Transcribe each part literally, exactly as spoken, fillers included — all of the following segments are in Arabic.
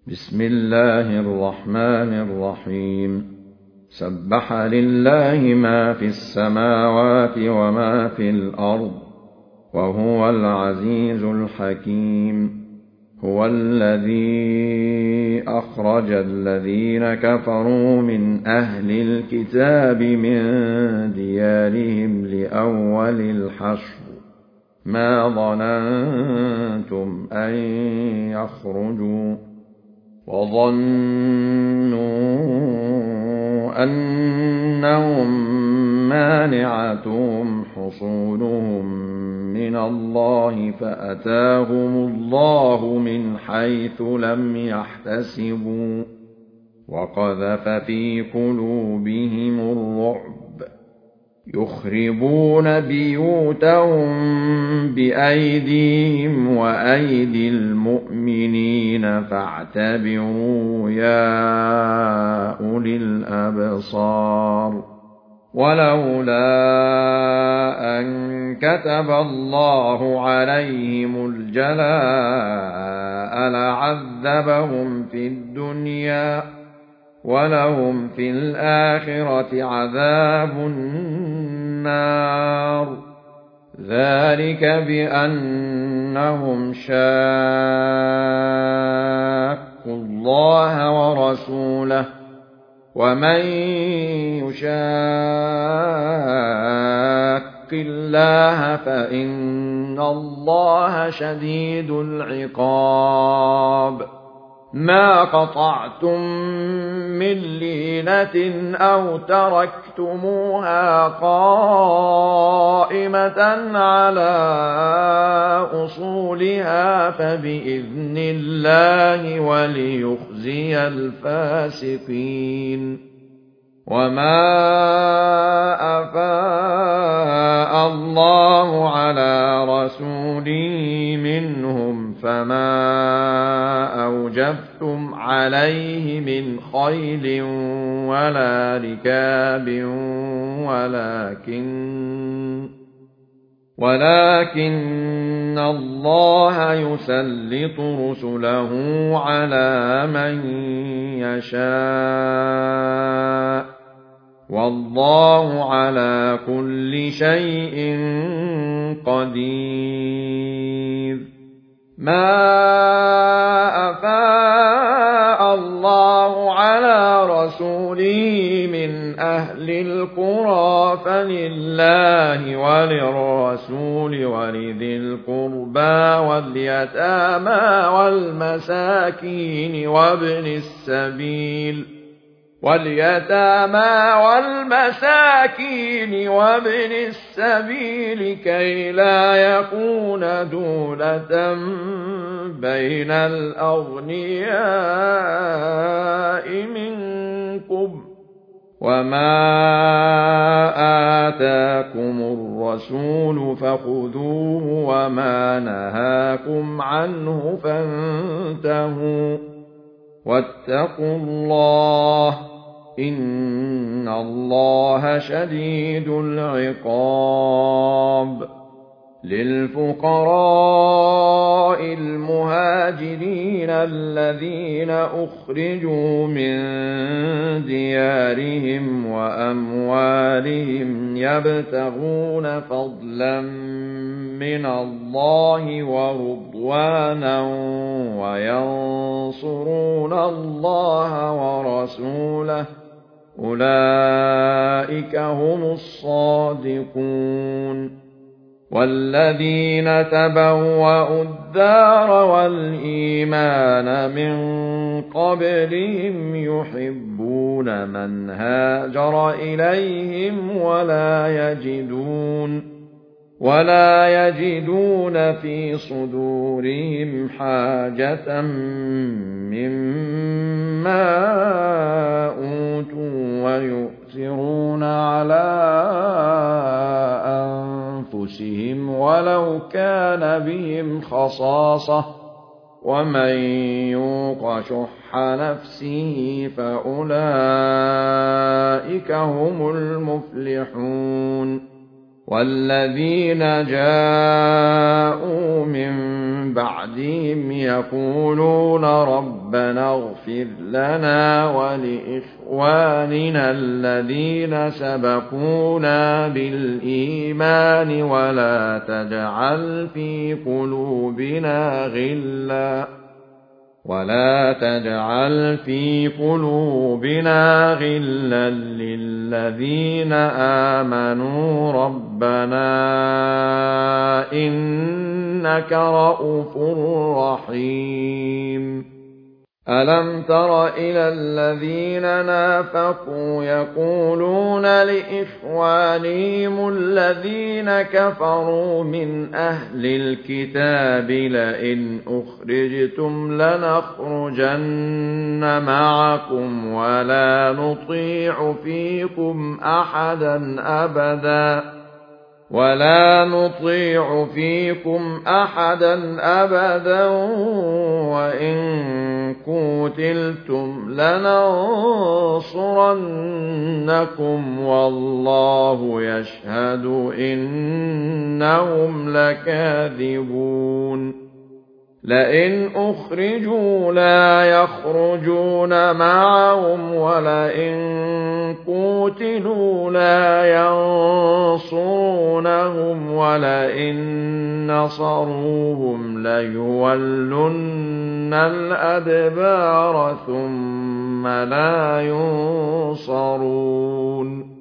بسم الله الرحمن الرحيم سبح لله ما في السماوات وما في الأرض وهو العزيز الحكيم. هو الذي أخرج الذين كفروا من أهل الكتاب من ديارهم لأول الحشر ما ظننتم أن يخرجوا وظنوا أنهم مانعتهم حصونهم من الله فأتاهم الله من حيث لم يحتسبوا وقذف في قلوبهم الرعب يخربون بيوتهم بأيديهم وأيدي المؤمنين فاعتبروا يا أولي الأبصار. ولولا أن كتب الله عليهم الجلاء لعذبهم في الدنيا ولهم في الآخرة عذاب النار. ذلك بأنهم شاقوا الله ورسوله ومن يشاق الله فإن الله شديد العقاب. ما قطعتم من لينة أو تركتموها قائمة على أصولها فبإذن الله وليخزي الفاسقين. وما أفاء الله على رسوله منهم فما أوجفتم عليه من خيل ولا ركاب ولكن ولكن الله يسلط رسله على من يشاء والله على كل شيء قدير. ما أفاء الله على رسوله من أهل القرى فلله وللرسول ولذي القربى واليتامى والمساكين وابن السبيل واليتامى والمساكين وابن السبيل كي لا يكون دولة بين الأغنياء منكم. وما آتاكم الرسول فخذوه وما نهاكم عنه فانتهوا واتقوا الله إن الله شديد العقاب. للفقراء المهاجرين الذين أخرجوا من ديارهم وأموالهم يبتغون فضلا من الله ورضوانا وينصرون الله ورسوله أولئك هم الصادقون. والذين تبوأوا الدار والإيمان من قبلهم يحبون من هاجر إليهم ولا يجدون ولا يجدون في صدورهم حاجة مما أوتوا ويؤثرون على أنفسهم ولو كان بهم خصاصة ومن يوق شح نفسه فأولئك هم المفلحون. والذين جاءوا من بعدهم يقولون ربنا اغفر لنا ولإخواننا الذين سبقونا بالإيمان ولا تجعل في قلوبنا غلا ولا تجعل في قلوبنا غلا للذين آمنوا ربنا إنك رءوف رحيم. ألم تر إلى الذين نافقوا يقولون لإخوانهم الذين كفروا من أهل الكتاب لئن أخرجتم لنخرجن معكم ولا نطيع فيكم أحدا أبدا ولا نطيع فيكم أحدا أبدا وإن قتلتم لننصرنكم والله يشهد إنهم لكاذبون. لئن أخرجوا لا يخرجون معهم ولئن قتلوا لا ينصرونهم ولئن نصروهم ليولن الأدبار ثم لا ينصرون.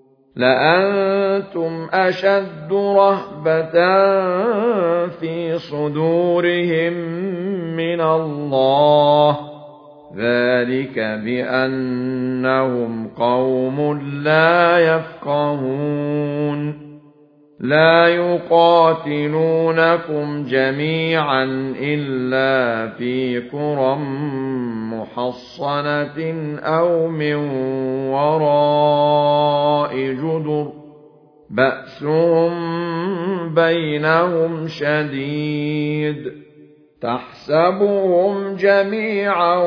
لأنتم أشد رهبة في صدورهم من الله ذلك بأنهم قوم لا يفقهون. لا يقاتلونكم جميعا إلا في قرى محصنة أو من وراء جدر بأسهم بينهم شديد تحسبهم جميعا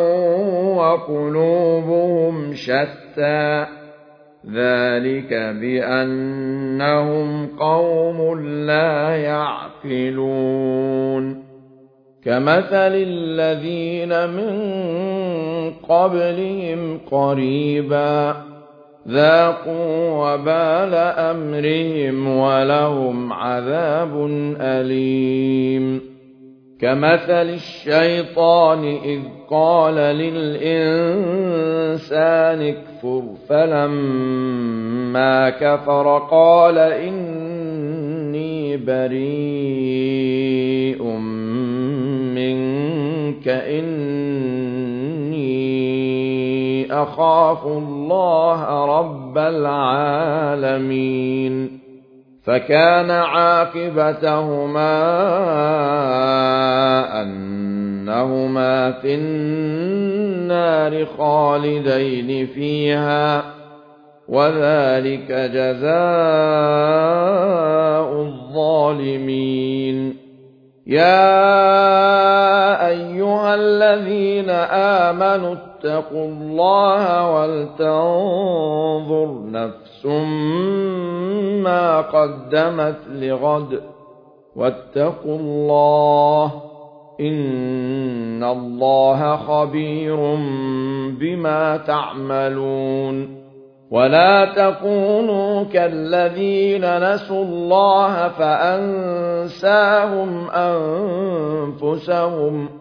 وقلوبهم شتى ذلك بأنهم قوم لا يعقلون. كمثل الذين من قبلهم قريبا ذاقوا وبال أمرهم ولهم عذاب أليم. كمثل الشيطان إذ قال للإنسان اكفر فلما كفر قال إني بريء منك إني أخاف الله رب العالمين. فكان عاقبتهما أنهما في النار خالدين فيها وذلك جزاء الظالمين. يا أيها الذين آمنوا اتقوا الله ولتنظر نفس ما قدمت لغد واتقوا الله إن الله خبير بما تعملون. ولا تكونوا كالذين نسوا الله فأنساهم أنفسهم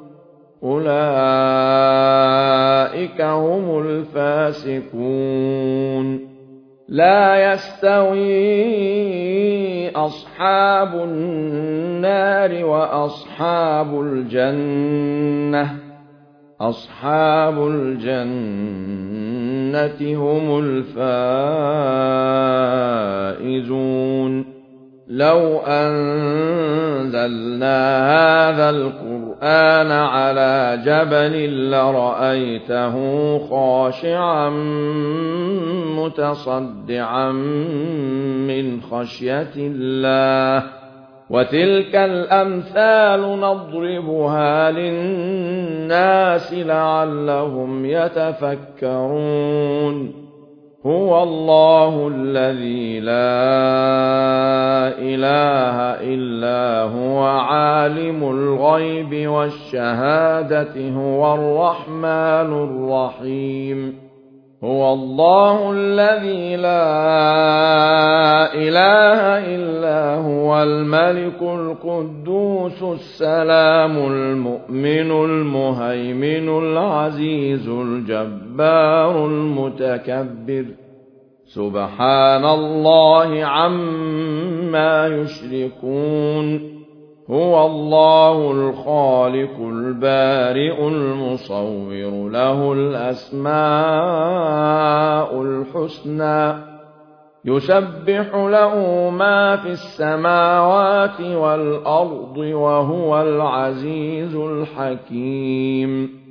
أولئك هم الفاسقون. لا يستوي أصحاب النار وأصحاب الجنة أصحاب الجنة هم الفائزون. لو أنزلنا هذا القرآن على جبل لرأيته خاشعا متصدعا من خشية الله وتلك الأمثال نضربها للناس لعلهم يتفكرون. هو الله الذي لا إله إلا هو عالم الغيب والشهادة هو الرحمن الرحيم هو الله الذي لا إله إلا هو الملك القدوس السلام المؤمن المهيمن العزيز الجبار المتكبر سبحان الله عما يشركون هو الله الخالق البارئ المصور له الأسماء الحسنى يسبح له ما في السماوات والأرض وهو العزيز الحكيم